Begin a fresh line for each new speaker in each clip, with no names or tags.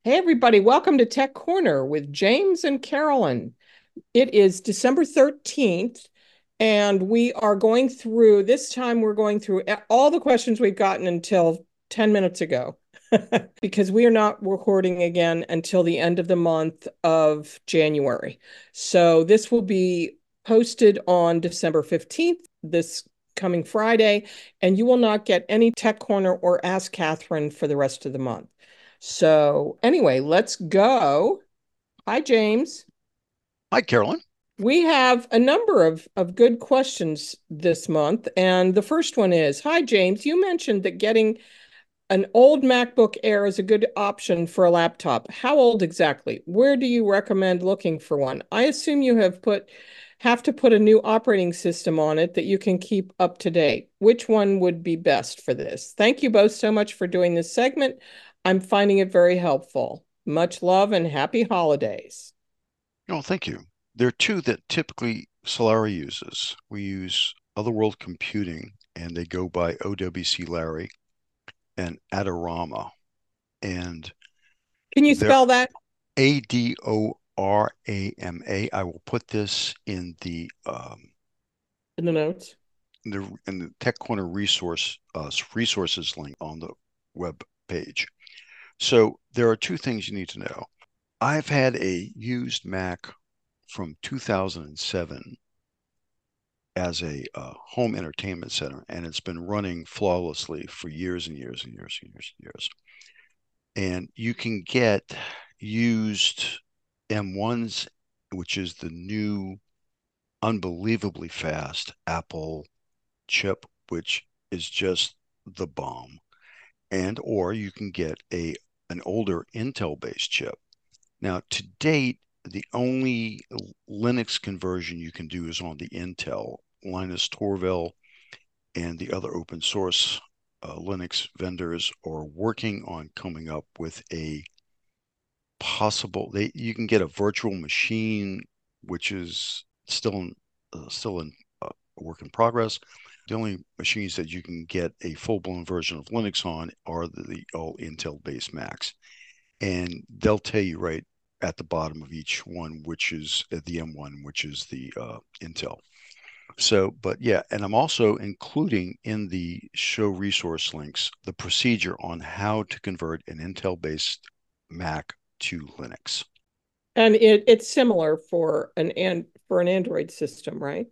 Hey, everybody, welcome to Tech Corner with James and Carolyn. It is December 13th, and we are going through, this time we're going through all the questions we've gotten until 10 minutes ago, because we are not recording again until the end of the month of January. So this will be posted on December 15th, this coming Friday, and you will not get any Tech Corner or Ask Catherine for the rest of the month. So anyway, let's go. Hi, James.
Hi, Carolyn.
We have a number of good questions this month. And the first one is, hi, James, you mentioned that getting an old MacBook Air is a good option for a laptop. How old exactly? Where do you recommend looking for one? I assume you have to put a new operating system on it that you can keep up to date. Which one would be best for this? Thank you both so much for doing this segment. I'm finding it very helpful. Much love and happy holidays.
Oh, thank you. There are two that typically Solari uses. We use Otherworld Computing, and they go by OWC Larry and Adorama. And
Can you
they're
spell that
Adorama. I will put this
in the notes?
in the Tech Corner resources link on the web page. So there are two things you need to know. I've had a used Mac from 2007 as a home entertainment center, and it's been running flawlessly for years and years and years and years and years. And you can get used M1s, which is the new, unbelievably fast Apple chip, which is just the bomb. And or you can get a an older Intel-based chip. Now, to date, the only Linux conversion you can do is on the Intel. Linus Torvalds and the other open source Linux vendors are working on coming up with a you can get a virtual machine, which is still in work in progress. The only machines that you can get a full-blown version of Linux on are the all Intel-based Macs, and they'll tell you right at the bottom of each one, which is the M1, which is the Intel. So, but yeah, and I'm also including in the show resource links the procedure on how to convert an Intel-based Mac to Linux.
And it's similar for an Android system, right?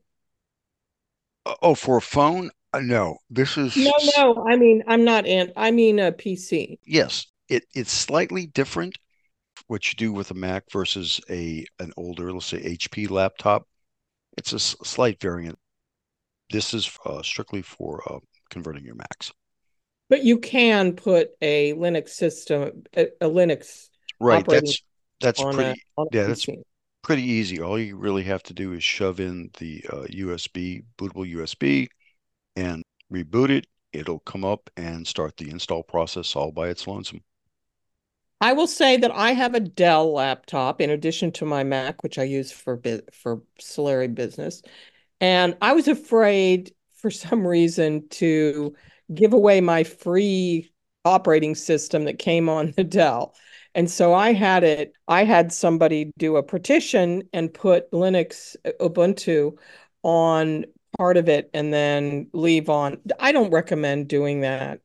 Oh, for a phone? No, this
No,
is
no. I mean, I mean a PC.
yes, it's slightly different what you do with a Mac versus a an older, let's say HP laptop. It's a slight variant. This is strictly for converting your Macs.
But you can put a Linux system, a Linux
Right.
operating
That's
on
pretty.
a
Yeah, that's
PC.
pretty easy. All you really have to do is shove in the USB, bootable USB, and reboot it. It'll come up and start the install process all by its lonesome.
I will say that I have a Dell laptop in addition to my Mac, which I use for Solari business. And I was afraid for some reason to give away my free operating system that came on the Dell. And so I had somebody do a partition and put Linux Ubuntu on part of it and then leave on. I don't recommend doing that.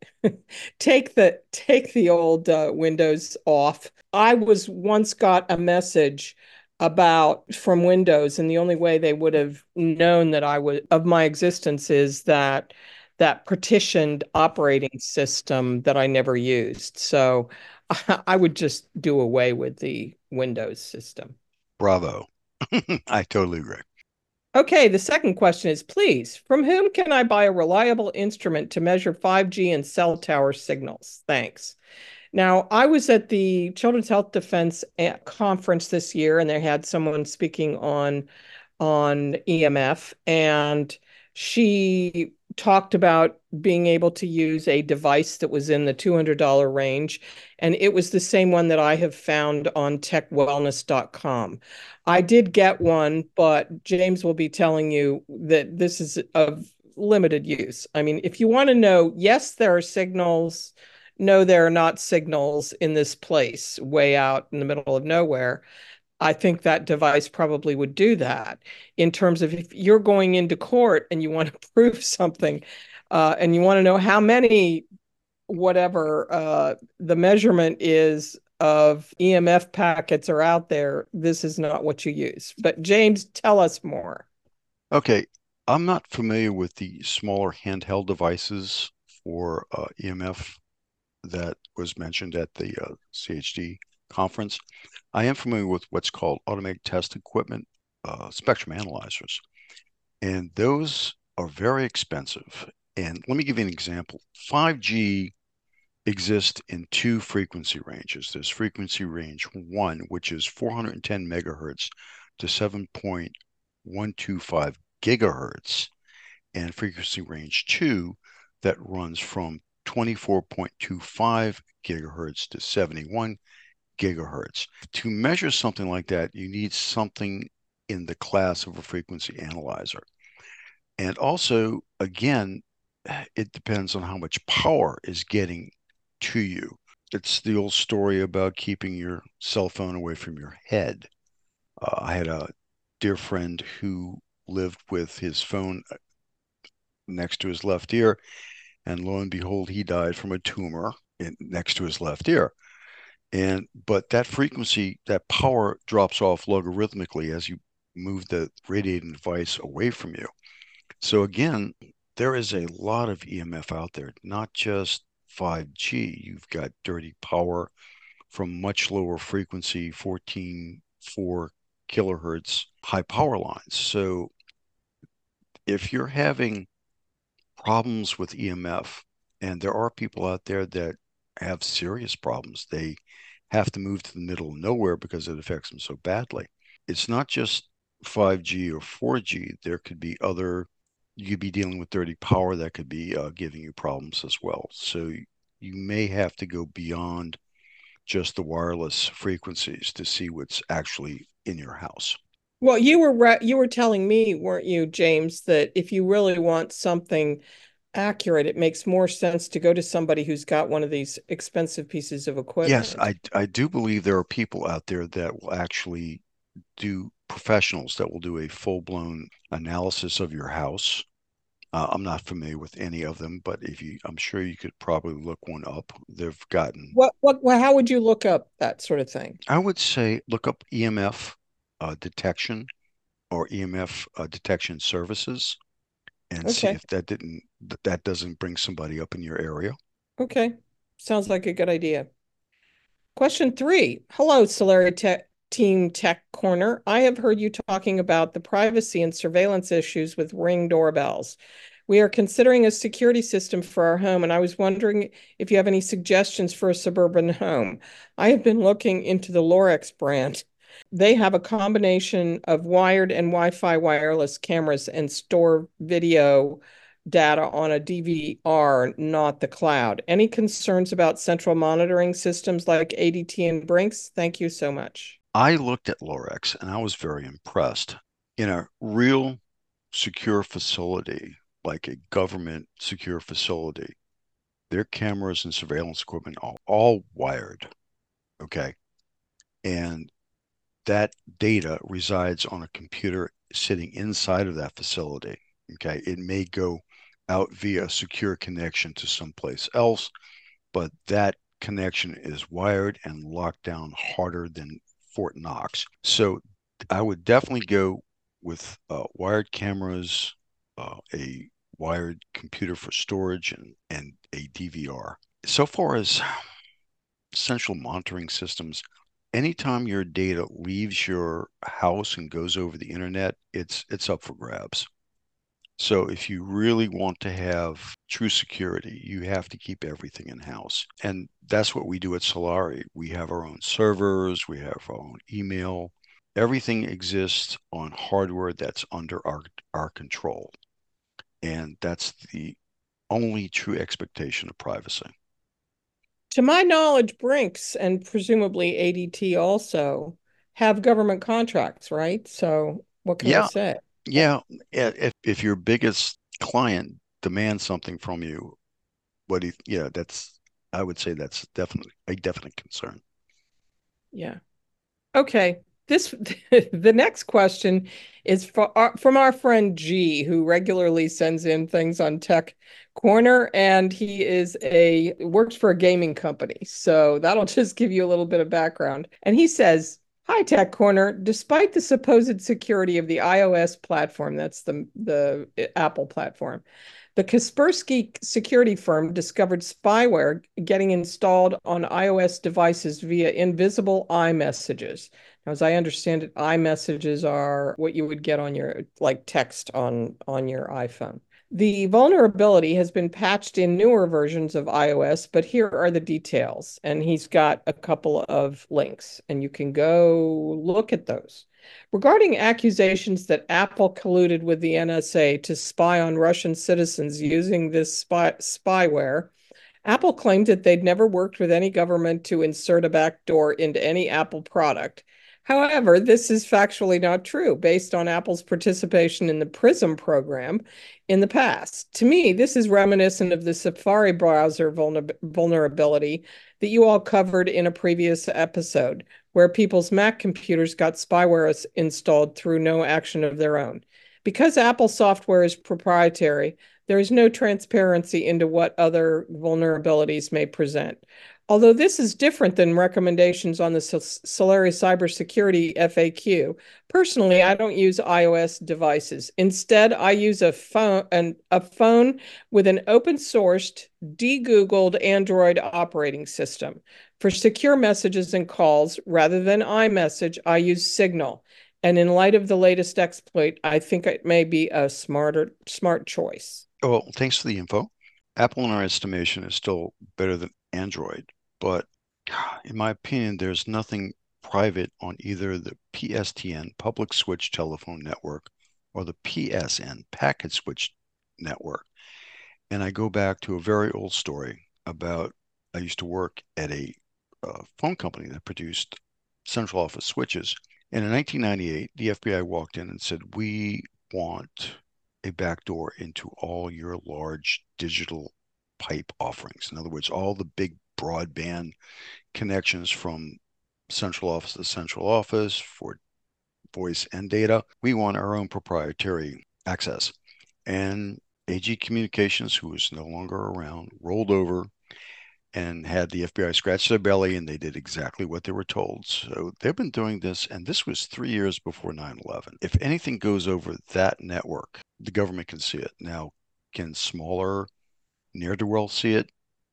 Take the old Windows off. I was once got a message about from Windows, and the only way they would have known that I was of my existence is that partitioned operating system that I never used. So I would just do away with the Windows system.
Bravo. I totally agree.
Okay, the second question is, please, from whom can I buy a reliable instrument to measure 5G and cell tower signals? Thanks. Now, I was at the Children's Health Defense conference this year, and they had someone speaking on EMF, and she talked about being able to use a device that was in the $200 range, and it was the same one that I have found on techwellness.com. I did get one, but James will be telling you that this is of limited use. I mean, if you want to know, yes, there are signals. no, there are not signals in this place way out in the middle of nowhere. I think that device probably would do that in terms of if you're going into court and you want to prove something, and you want to know how many, whatever the measurement is of EMF packets are out there, this is not what you use. But James, tell us more.
Okay, I'm not familiar with the smaller handheld devices for EMF that was mentioned at the CHD conference. I am familiar with what's called automatic test equipment, spectrum analyzers, and those are very expensive. And let me give you an example. 5G exists in two frequency ranges. There's frequency range one, which is 410 megahertz to 7.125 gigahertz, and frequency range two that runs from 24.25 gigahertz to 71 gigahertz. To measure something like that, you need something in the class of a frequency analyzer. And also, again, it depends on how much power is getting to you. It's the old story about keeping your cell phone away from your head. I had a dear friend who lived with his phone next to his left ear, and lo and behold, he died from a tumor next to his left ear. And but that frequency, that power drops off logarithmically as you move the radiating device away from you. So again, there is a lot of EMF out there, not just 5G. You've got dirty power from much lower frequency, 14.4 kilohertz high power lines. So if you're having problems with EMF, and there are people out there that have serious problems, they have to move to the middle of nowhere because it affects them so badly. It's not just 5G or 4G. There could be other, you could be dealing with dirty power that could be giving you problems as well. So you may have to go beyond just the wireless frequencies to see what's actually in your house.
Well, you were telling me, weren't you, James, that if you really want something accurate, it makes more sense to go to somebody who's got one of these expensive pieces of
Yes,
equipment.
I do believe there are people out there that will actually do professionals that will do a full-blown analysis of your house. I'm not familiar with any of them, but if you, I'm sure you could probably look one up. They've gotten,
How would you look up that sort of thing?
I would say, look up EMF detection or EMF detection services and see
Okay.
if that doesn't bring somebody up in your area.
Okay. Sounds like a good idea. Question three. Hello, Solari Team Tech Corner. I have heard you talking about the privacy and surveillance issues with Ring doorbells. We are considering a security system for our home, and I was wondering if you have any suggestions for a suburban home. I have been looking into the Lorex brand. They have a combination of wired and Wi-Fi wireless cameras and store video data on a DVR, not the cloud. Any concerns about central monitoring systems like ADT and Brinks? Thank you so much.
I looked at Lorex and I was very impressed. In a real secure facility, like a government secure facility, their cameras and surveillance equipment are all wired. Okay. And that data resides on a computer sitting inside of that facility. Okay. It may go out via a secure connection to someplace else, but that connection is wired and locked down harder than Fort Knox. So I would definitely go with wired cameras, a wired computer for storage, and a DVR. So far as central monitoring systems, anytime your data leaves your house and goes over the internet, it's up for grabs. So if you really want to have true security, you have to keep everything in house. And that's what we do at Solari. We have our own servers, we have our own email. Everything exists on hardware that's under our control. And that's the only true expectation of privacy.
To my knowledge, Brinks and presumably ADT also have government contracts, right? So what can I
Yeah,
say?
yeah. If your biggest client demands something from you, what do you, yeah, that's I would say that's definitely a definite concern.
Yeah. Okay. This the next question is from our friend G, who regularly sends in things on Tech Corner, and he is a works for a gaming company. So that'll just give you a little bit of background. And he says, "Hi, Tech Corner. Despite the supposed security of the iOS platform, that's the Apple platform, the Kaspersky security firm discovered spyware getting installed on iOS devices via invisible iMessages. Now, as I understand it, iMessages are what you would get on your like text on your iPhone. The vulnerability has been patched in newer versions of iOS, but here are the details. And he's got a couple of links, and you can go look at those. Regarding accusations that Apple colluded with the NSA to spy on Russian citizens using this spyware, Apple claimed that they'd never worked with any government to insert a backdoor into any Apple product. However, this is factually not true based on Apple's participation in the PRISM program in the past. To me, this is reminiscent of the Safari browser vulnerability that you all covered in a previous episode, where people's Mac computers got spyware installed through no action of their own. Because Apple software is proprietary, there is no transparency into what other vulnerabilities may present. Although this is different than recommendations on the Solari Cybersecurity FAQ, personally, I don't use iOS devices. Instead, I use a phone with an open-sourced, de-Googled Android operating system. For secure messages and calls, rather than iMessage, I use Signal. And in light of the latest exploit, I think it may be a smart choice.
Oh, well, thanks for the info. Apple, in our estimation, is still better than Android, but in my opinion, there's nothing private on either the PSTN, Public Switch Telephone Network, or the PSN, Packet Switch Network. And I go back to a very old story about I used to work at a phone company that produced central office switches. And in 1998, the FBI walked in and said, "We want a backdoor into all your large digital pipe offerings. In other words, all the big broadband connections from central office to central office for voice and data. We want our own proprietary access." And AG Communications, who is no longer around, rolled over and had the FBI scratch their belly, and they did exactly what they were told. So they've been doing this, and this was 3 years before 9/11. If anything goes over that network, the government can see it. Now, can smaller near the world see it?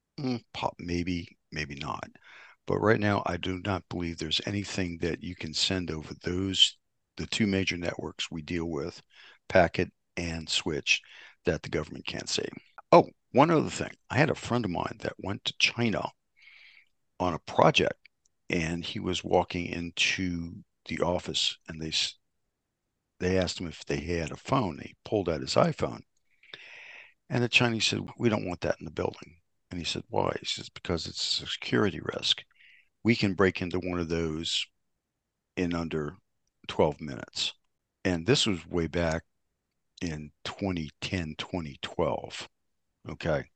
Maybe, maybe not. But right now, I do not believe there's anything that you can send over the two major networks we deal with, packet and switch, that the government can't see. Oh, one other thing. I had a friend of mine that went to China on a project, and he was walking into the office, and they asked him if they had a phone. He pulled out his iPhone, and the Chinese said, "We don't want that in the building." And he said, "Why?" He says, "Because it's a security risk. We can break into one of those in under 12 minutes." And this was way back in 2010, 2012. Okay.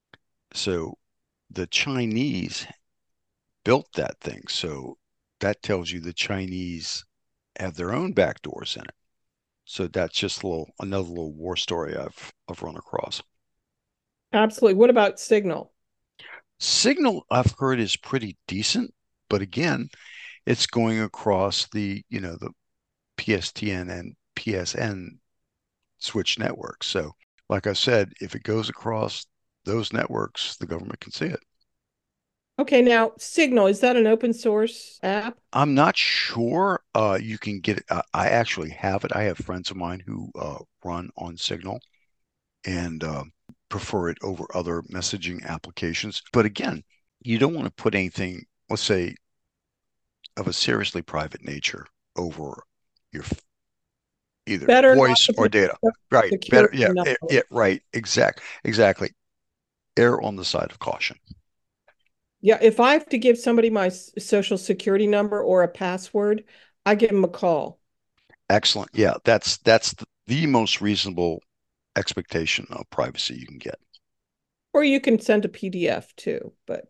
So the Chinese built that thing. So that tells you the Chinese have their own back doors in it. So that's just another little war story I've run across.
Absolutely. What about Signal?
Signal I've heard is pretty decent, but again, it's going across the PSTN and PSN switch networks. So like I said, if it goes across those networks, the government can see it.
Okay, now Signal, is that an open source app?
I'm not sure. You can get it. I actually have it. I have friends of mine who run on Signal and prefer it over other messaging applications. But again, you don't want to put anything, let's say, of a seriously private nature over your either
Better not
voice
to
or
put
data. Right. Better.
security
Yeah.
number.
Right. Exactly. Err on the side of caution.
Yeah, if I have to give somebody my social security number or a password, I give them a call.
Excellent. Yeah. That's the most reasonable expectation of privacy you can get.
Or you can send a PDF too, but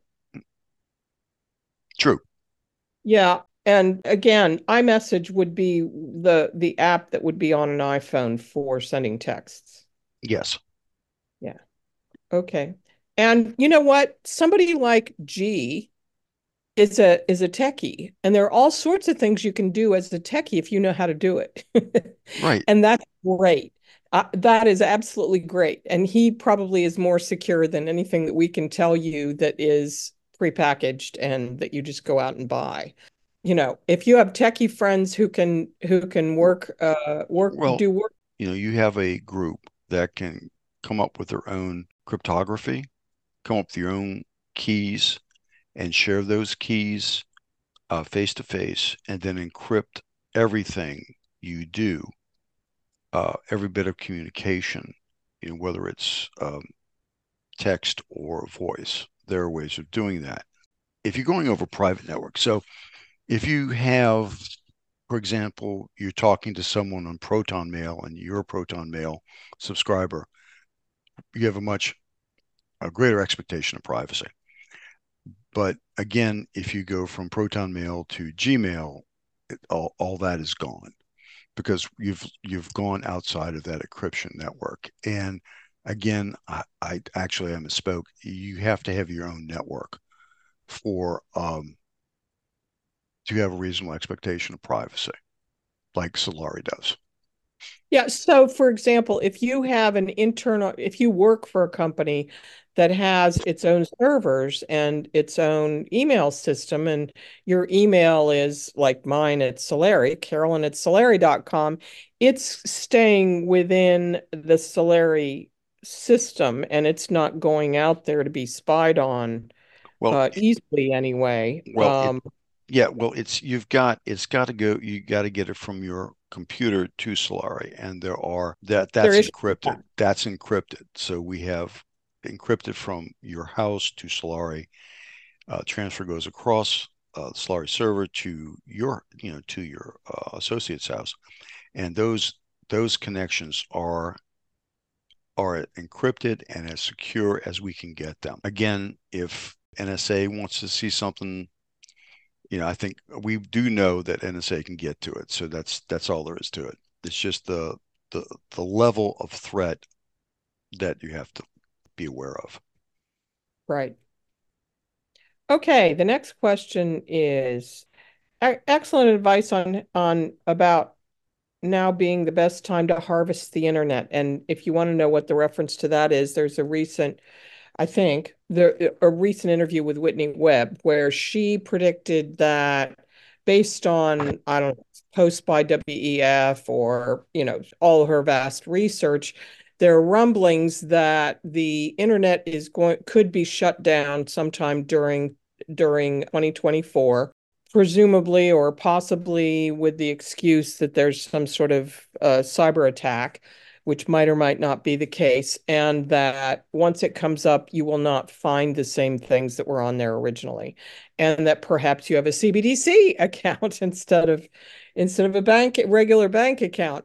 True.
yeah. And again, iMessage would be the app that would be on an iPhone for sending texts.
Yes.
Yeah. Okay. And you know what? Somebody like G is a techie, and there are all sorts of things you can do as a techie if you know how to do it.
Right.
And that's great. That is absolutely great. And he probably is more secure than anything that we can tell you that is prepackaged and that you just go out and buy. If you have techie friends who can work
Well,
do work.
you have a group that can come up with their own cryptography, come up with your own keys, and share those keys face to face, and then encrypt everything you do, every bit of communication, whether it's text or voice. There are ways of doing that. If you're going over private networks, so if you have, for example, you're talking to someone on Proton Mail and you're a Proton Mail subscriber, you have a greater expectation of privacy. But again, if you go from Proton Mail to Gmail, all that is gone because you've gone outside of that encryption network. And again, I actually I misspoke. You have to have your own network for to have a reasonable expectation of privacy, like Solari does.
Yeah, so for example, if you work for a company that has its own servers and its own email system, and your email is like mine at Solari, Carolyn at Solari.com, it's staying within the Solari system and it's not going out there to be spied on
Well,
easily anyway.
well, it yeah, well, it's got to go. You got to get it from your computer to Solari, and
There
that's
is
encrypted. That's encrypted. So we have encrypted from your house to Solari. Transfer goes across the Solari server to your associate's house, and those connections are encrypted and as secure as we can get them. Again, if NSA wants to see something, I think we do know that NSA can get to it. So that's all there is to it. It's just the level of threat that you have to be aware of.
right. Okay, the next question is excellent advice on about now being the best time to harvest the internet. And if you want to know what the reference to that is, there's I think, a recent interview with Whitney Webb where she predicted that based on, I don't know, posts by WEF or, all her vast research, there are rumblings that the internet could be shut down sometime during 2024, presumably or possibly with the excuse that there's some sort of cyber attack, which might or might not be the case, and that once it comes up, you will not find the same things that were on there originally, and that perhaps you have a CBDC account instead of regular bank account.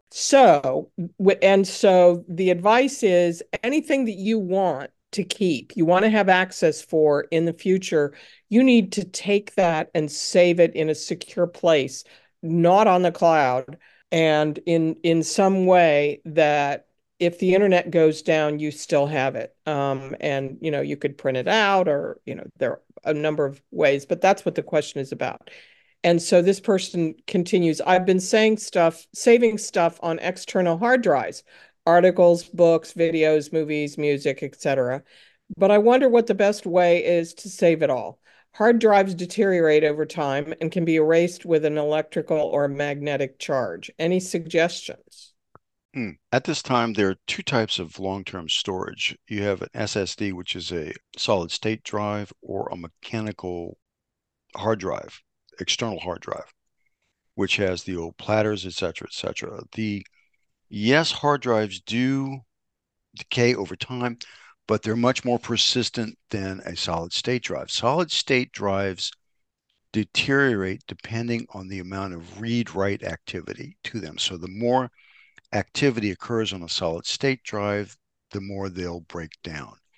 So the advice is anything that you want to keep, you want to have access for in the future, you need to take that and save it in a secure place, not on the cloud, and in some way that if the internet goes down, you still have it. And you could print it out, or there are a number of ways, but that's what the question is about. And so this person continues, I've been saving stuff on external hard drives, articles, books, videos, movies, music, etc. But I wonder what the best way is to save it all. Hard drives deteriorate over time and can be erased with an electrical or magnetic charge. Any suggestions?
At this time, there are two types of long-term storage. You have an SSD, which is a solid state drive, or a mechanical hard drive, external hard drive, which has the old platters, et cetera, et cetera. Yes, hard drives do decay over time, but they're much more persistent than a solid state drive. Solid state drives deteriorate depending on the amount of read-write activity to them. So the more activity occurs on a solid state drive, the more they'll break down.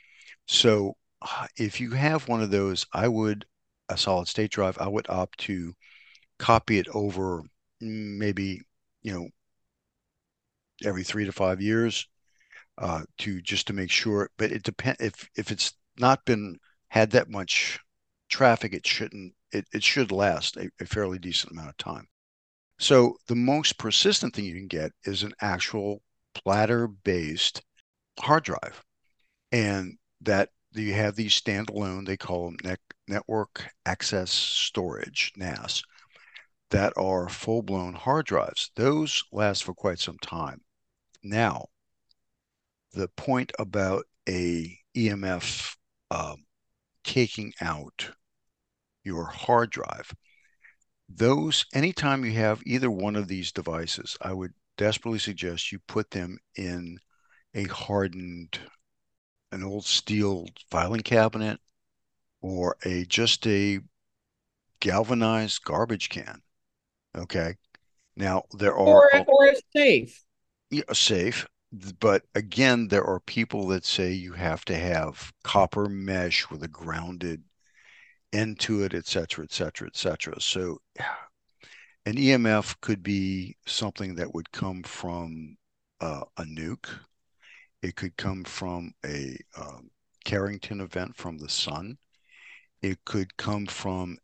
So if you have one of those, a solid state drive, I would opt to copy it over maybe, you know, every 3 to 5 years to just to make sure. But it depends if it's not been had that much traffic, it shouldn't. It should last a fairly decent amount of time. So the most persistent thing you can get is an actual platter-based hard drive, and that you have these standalone. They call them network access storage (NAS) that are full-blown hard drives. Those last for quite some time. Now, the point about a EMF taking out your hard drive, those anytime you have either one of these devices, I would desperately suggest you put them in a hardened, an old steel filing cabinet or a galvanized garbage can. Okay. Now there are
Or a safe.
safe, but again, there are people that say you have to have copper mesh with a grounded end to it, et cetera, et cetera, et cetera. So an EMF could be something that would come from a nuke. It could come from a Carrington event from the sun. It could come from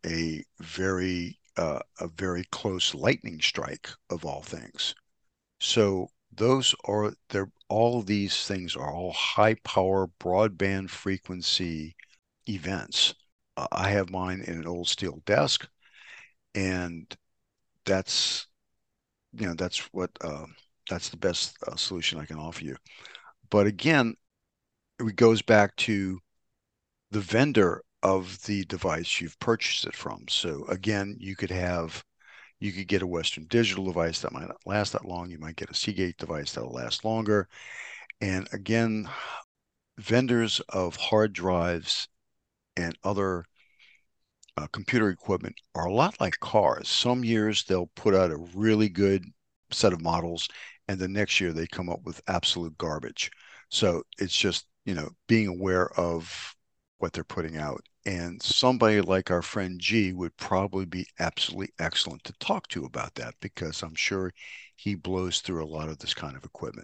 a very close lightning strike of all things. So they're all of these things are all high power broadband frequency events. I have mine in an old steel desk, and that's that's what that's the best solution I can offer you. But again, it goes back to the vendor of the device you've purchased it from. So again, you could get a Western Digital device that might not last that long. You might get a Seagate device that'll last longer. And again, vendors of hard drives and other computer equipment are a lot like cars. Some years they'll put out a really good set of models, and the next year they come up with absolute garbage. So it's just, being aware of what they're putting out. And somebody like our friend G would probably be absolutely excellent to talk to about that because I'm sure he blows through a lot of this kind of equipment.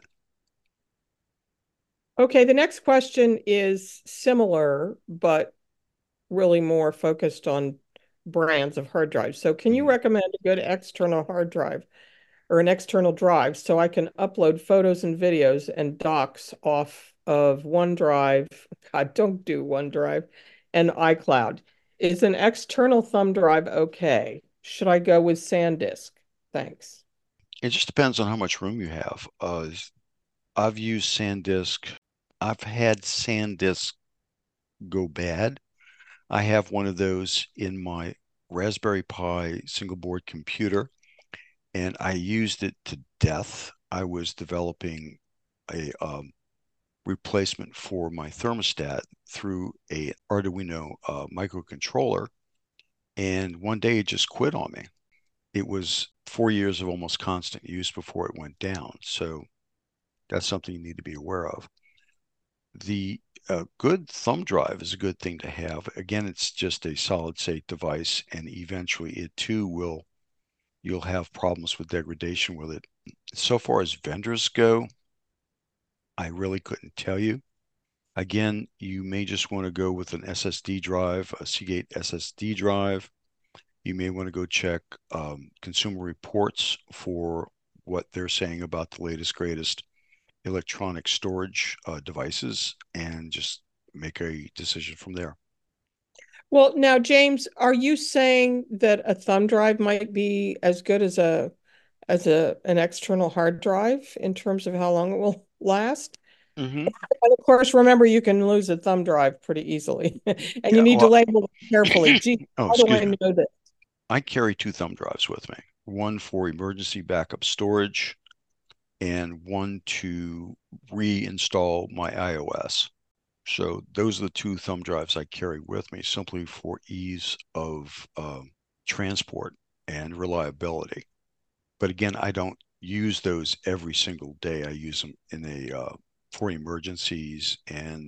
Okay, the next question is similar, but really more focused on brands of hard drives. So, can you
Mhm.
recommend a good external hard drive or an external drive so I can upload photos and videos and docs off of OneDrive? God, don't do OneDrive and iCloud. Is an external thumb drive okay? Should I go with SanDisk? Thanks.
It just depends on how much room you have. I've used SanDisk. I've had SanDisk go bad. I have one of those in my Raspberry Pi single board computer, and I used it to death. I was developing a replacement for my thermostat through a Arduino microcontroller, and one day it just quit on me. It was 4 years of almost constant use before it went down. So that's something you need to be aware of. The good thumb drive is a good thing to have. Again, it's just a solid state device, and eventually it too you'll have problems with degradation with it. So far as vendors go, I really couldn't tell you. Again, you may just want to go with an SSD drive, a Seagate SSD drive. You may want to go check Consumer Reports for what they're saying about the latest, greatest electronic storage devices and just make a decision from there.
Well, now, James, are you saying that a thumb drive might be as good as a an external hard drive in terms of how long it will last?
Mm-hmm.
And of course, remember you can lose a thumb drive pretty easily, and you
Yeah.
need to
Well,
label it carefully. Gee,
oh,
how do
excuse
I
me.
know that?
I carry two thumb drives with me, one for emergency backup storage and one to reinstall my iOS. So those are the two thumb drives I carry with me simply for ease of transport and reliability. But again, I don't use those every single day. I use them in a for emergencies and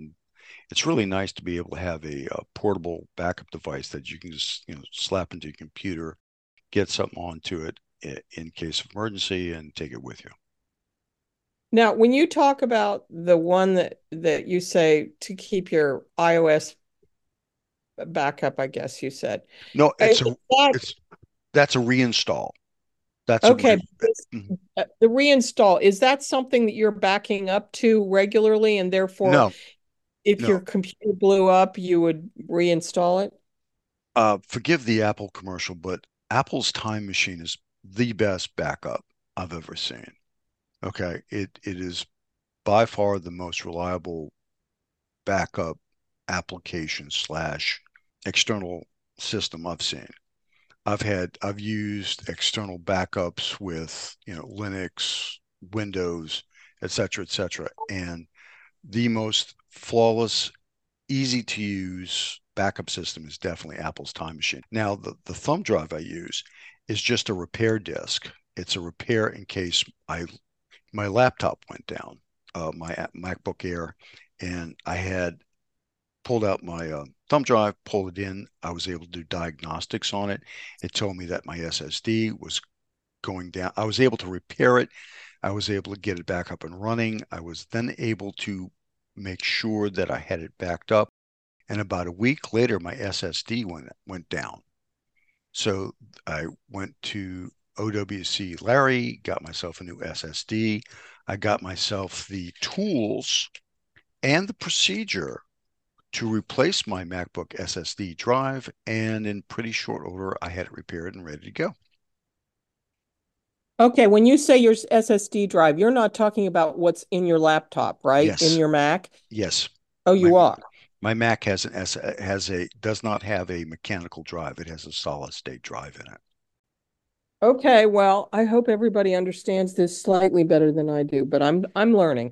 it's really nice to be able to have a portable backup device that you can just slap into your computer, get something onto it in case of emergency, and take it with you.
Now, when you talk about the one that you say to keep your iOS backup, I guess you said,
No,
is that
it's that's a reinstall. That's a
okay?
mhm.
The reinstall, is that something that you're backing up to regularly, and therefore,
No,
if
no.
your computer blew up, you would reinstall it?
Forgive the Apple commercial, but Apple's Time Machine is the best backup I've ever seen. Okay, it is by far the most reliable backup application slash external system I've seen. I've used external backups with Linux, Windows, et cetera, and the most flawless, easy to use backup system is definitely Apple's Time Machine. Now, the thumb drive I use is just a repair disk. It's a repair in case my laptop went down, my MacBook Air, and I had pulled out my thumb drive, pulled it in. I was able to do diagnostics on it. It told me that my SSD was going down. I was able to repair it. I was able to get it back up and running. I was then able to make sure that I had it backed up. And about a week later, my SSD went down. So I went to OWC Larry, got myself a new SSD. I got myself the tools and the procedure to replace my MacBook SSD drive, and in pretty short order, I had it repaired and ready to go.
Okay, when you say your SSD drive, you're not talking about what's in your laptop, right? In
Yes,
your Mac?
yes.
Oh,
My
you are.
my Mac has a does not have a mechanical drive. It has a solid state drive in it.
Okay, well, I hope everybody understands this slightly better than I do, but I'm learning.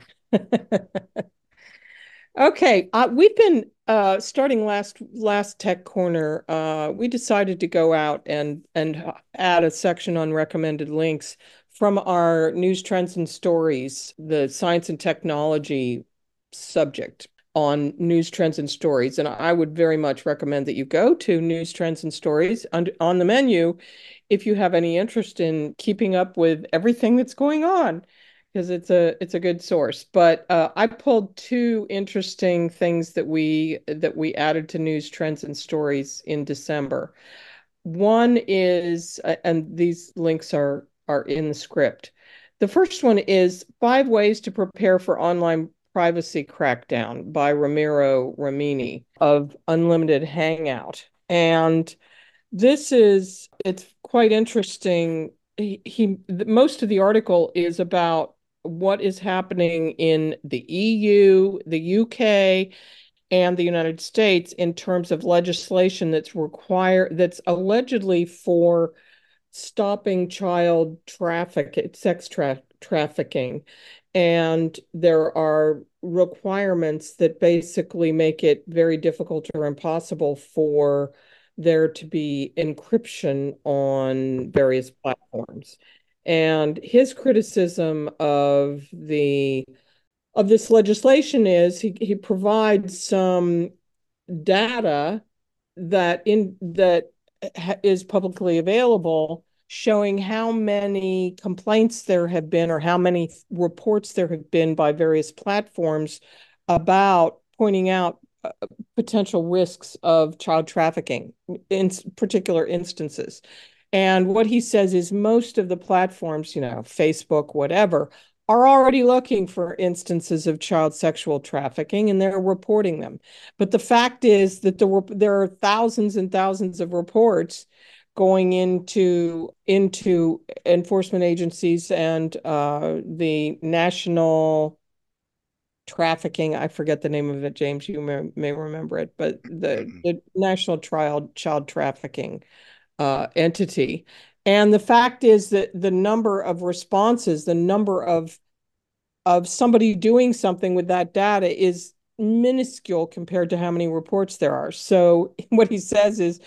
Okay, we've been starting last Tech Corner. We decided to go out and add a section on recommended links from our news, trends, and stories, the science and technology subject on news, trends, and stories. And I would very much recommend that you go to news, trends, and stories on the menu if you have any interest in keeping up with everything that's going on, because it's a good source. But I pulled two interesting things that we added to news, trends, and stories in December. One is, and these links are in the script. The first one is 5 ways to prepare for online privacy crackdown by Ramiro Ramini of Unlimited Hangout. And it's quite interesting. Most of the article is about what is happening in the EU, the UK, and the United States in terms of legislation that's allegedly for stopping child trafficking. And there are requirements that basically make it very difficult or impossible for there to be encryption on various platforms. And his criticism of this legislation is he provides some data that is publicly available, showing how many complaints there have been or how many reports there have been by various platforms about pointing out potential risks of child trafficking in particular instances. And what he says is most of the platforms, Facebook, whatever, are already looking for instances of child sexual trafficking and they're reporting them. But the fact is that there are thousands and thousands of reports going into enforcement agencies and the national trafficking. I forget the name of it, James. You may remember it, but
Mm-mm.
the National Child Trafficking entity. And the fact is that the number of responses, the number of somebody doing something with that data is minuscule compared to how many reports there are. So what he says is,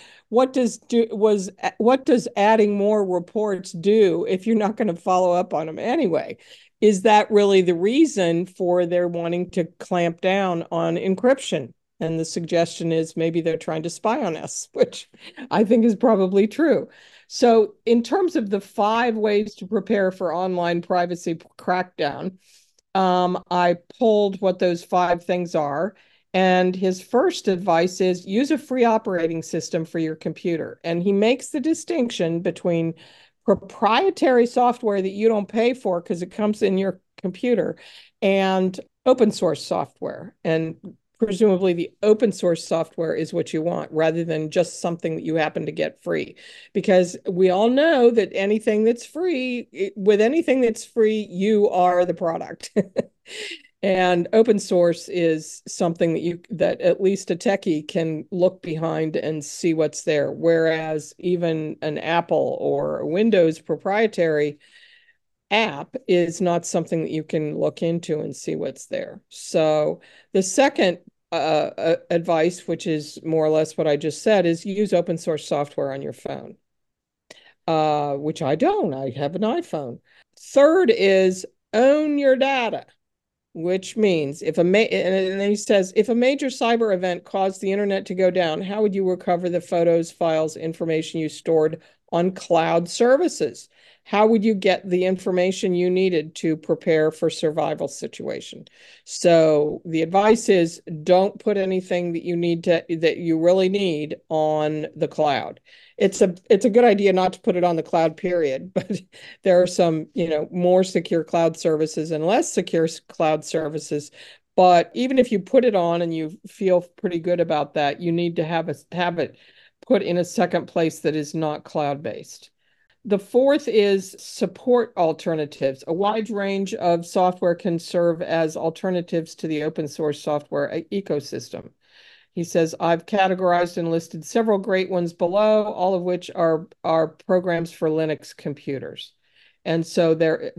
what does adding more reports do if you're not going to follow up on them anyway? is that really the reason for their wanting to clamp down on encryption? And the suggestion is maybe they're trying to spy on us, which I think is probably true. So, in terms of the 5 ways to prepare for online privacy crackdown, I pulled what those 5 things are. And his first advice is use a free operating system for your computer. And he makes the distinction between proprietary software that you don't pay for because it comes in your computer and open source software. And presumably the open source software is what you want rather than just something that you happen to get free. Because we all know that with anything that's free, you are the product. And open source is something that at least a techie can look behind and see what's there. Whereas even an Apple or a Windows proprietary app is not something that you can look into and see what's there. So the second advice, which is more or less what I just said, is use open source software on your phone, which I don't. I have an iPhone. Third is own your data, which means and then he says, if a major cyber event caused the internet to go down, how would you recover the photos, files, information you stored on cloud services? How would you get the information you needed to prepare for survival situation? So the advice is don't put anything that you really need on the cloud. It's a good idea not to put it on the cloud, period, but there are some, more secure cloud services and less secure cloud services. But even if you put it on and you feel pretty good about that, you need to have it put in a second place that is not cloud-based. The fourth is support alternatives. A wide range of software can serve as alternatives to the open source software ecosystem. He says, I've categorized and listed several great ones below, all of which are programs for Linux computers. And so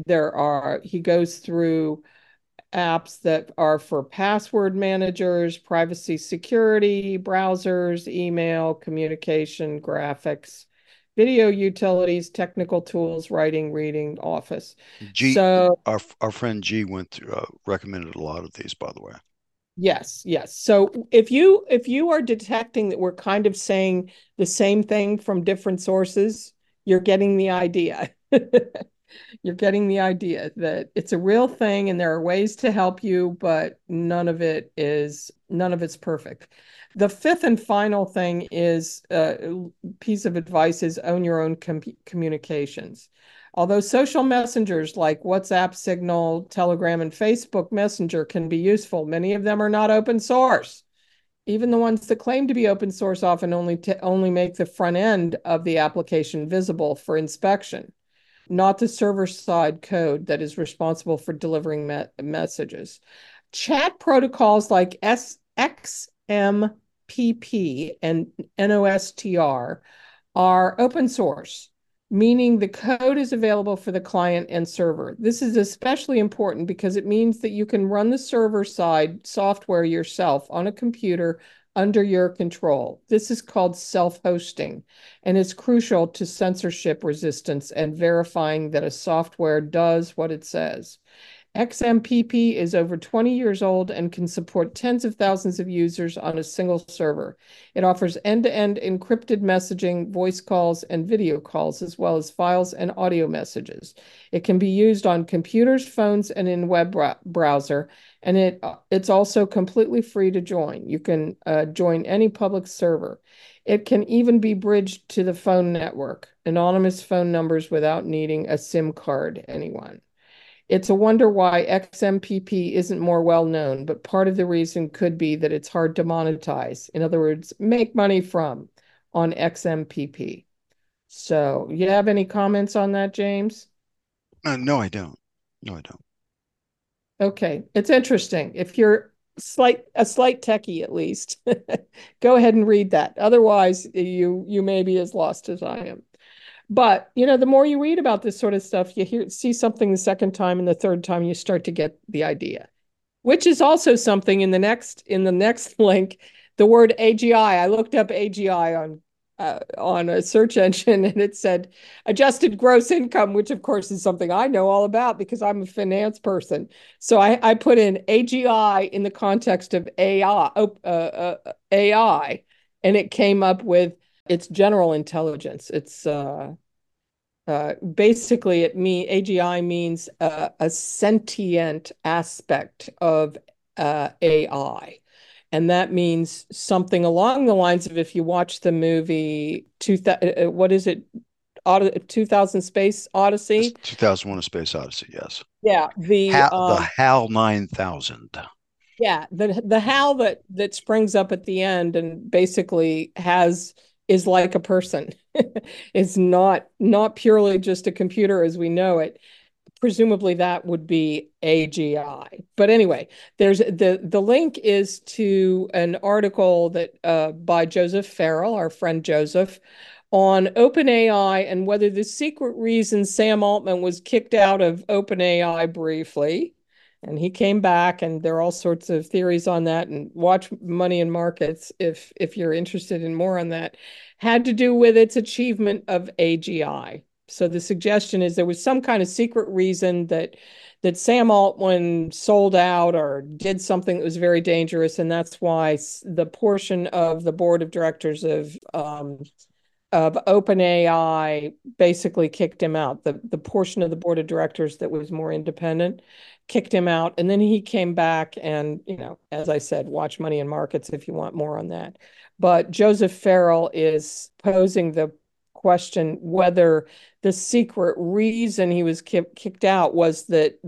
he goes through apps that are for password managers, privacy security, browsers, email, communication, graphics, video utilities, technical tools, writing, reading, Office.
G,
So
our friend G went through, recommended a lot of these, by the way.
yes, yes. So if you are detecting that we're kind of saying the same thing from different sources, you're getting the idea. You're getting the idea that it's a real thing and there are ways to help you, but none of it's perfect. The fifth and final thing is piece of advice is own your own communications. Although social messengers like WhatsApp, Signal, Telegram, and Facebook Messenger can be useful, many of them are not open source. Even the ones that claim to be open source often only make the front end of the application visible for inspection, not the server-side code that is responsible for delivering messages. Chat protocols like XMPP and NOSTR are open source, meaning the code is available for the client and server. This is especially important because it means that you can run the server-side software yourself on a computer under your control. This is called self-hosting, and it's crucial to censorship resistance and verifying that a software does what it says. XMPP is over 20 years old and can support tens of thousands of users on a single server. It offers end-to-end encrypted messaging, voice calls, and video calls, as well as files and audio messages. It can be used on computers, phones, and in web browser, and it's also completely free to join. You can join any public server. It can even be bridged to the phone network, anonymous phone numbers without needing a SIM card, anyone. It's a wonder why XMPP isn't more well known, but part of the reason could be that it's hard to monetize. In other words, make money from on XMPP. So, you have any comments on that, James?
No, I don't. No, I don't.
Okay, it's interesting. If you're a slight techie at least, go ahead and read that. Otherwise, you may be as lost as I am. But, the more you read about this sort of stuff, see something the second time and the third time, you start to get the idea, which is also something in the next link, the word AGI. I looked up AGI on a search engine, and it said adjusted gross income, which of course is something I know all about because I'm a finance person. So I put in AGI in the context of AI, and it came up with it's general intelligence. It's basically AGI means a sentient aspect of AI. And that means something along the lines of if you watch the movie, what is it? 2000 Space
It's
Odyssey.
2001: A Space Odyssey. Yes.
Yeah,
The HAL 9000.
the HAL that springs up at the end and basically has is like a person. It's not purely just a computer as we know it. Presumably that would be AGI. But anyway, there's the link is to an article that by Joseph Farrell, our friend Joseph, on OpenAI and whether the secret reason Sam Altman was kicked out of OpenAI briefly. And he came back, and there are all sorts of theories on that. And watch Money and Markets if you're interested in more on that. Had to do with its achievement of AGI. So the suggestion is there was some kind of secret reason that Sam Altman sold out or did something that was very dangerous, and that's why the portion of the board of directors of OpenAI basically kicked him out. The portion of the board of directors that was more independent kicked him out, and then he came back and, as I said, watch Money and Markets if you want more on that. But Joseph Farrell is posing the question whether the secret reason he was kicked out was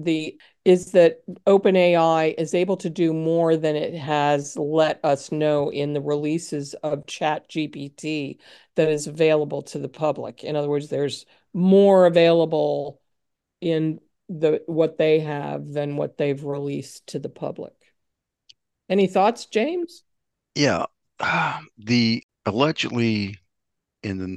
that OpenAI is able to do more than it has let us know in the releases of ChatGPT that is available to the public. In other words, there's more available in what they have than what they've released to the public. Any thoughts, James?
Yeah. The allegedly in the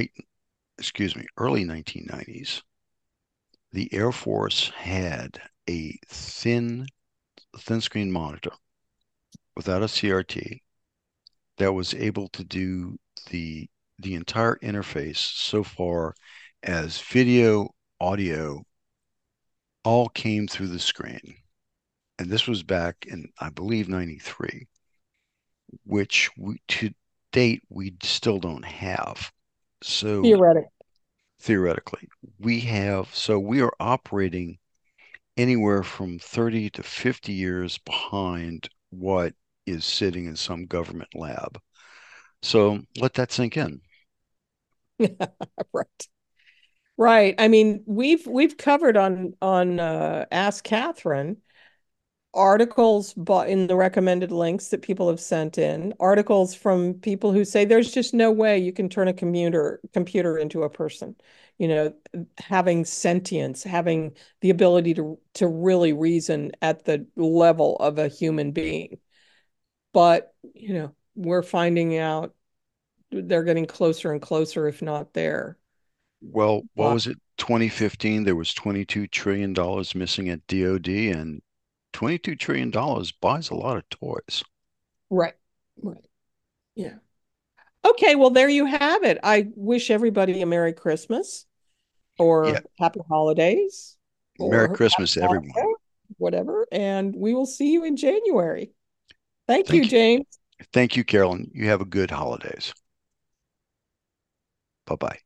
early 1990s, the Air Force had a thin screen monitor without a CRT that was able to do the entire interface so far as video, audio, all came through the screen. And this was back in, I believe, 93, which to date we still don't have. So
Theoretically.
theoretically, we are operating anywhere from 30 to 50 years behind what is sitting in some government lab. So let that sink in.
Right. Right. I mean, we've covered on Ask Catherine articles in the recommended links that people have sent in, articles from people who say there's just no way you can turn a computer into a person. Having sentience, having the ability to really reason at the level of a human being. But, we're finding out they're getting closer and closer, if not there.
Well, what
But
was it? 2015, there was $22 trillion missing at DOD, and $22 trillion buys a lot of toys.
right, right, yeah. Okay, well, there you have it. I wish everybody a Merry Christmas
Yeah.
or Happy Holidays
Merry
or Happy
Christmas, everyone.
Hanukkah, whatever. And we will see you in January. Thank you,
Thank you.
James.
Thank you, Carolyn. You have a good holidays. Bye bye.